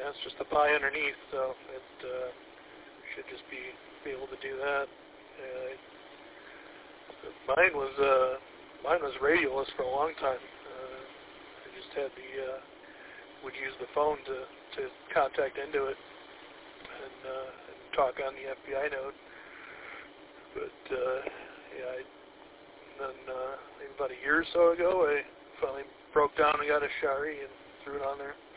it's just a PI underneath, so it should just be able to do that. Mine was radioless for a long time. I just had would use the phone to contact into it and talk on the FBI node. But then maybe about a year or so ago, I finally broke down and got a Shari and threw it on there.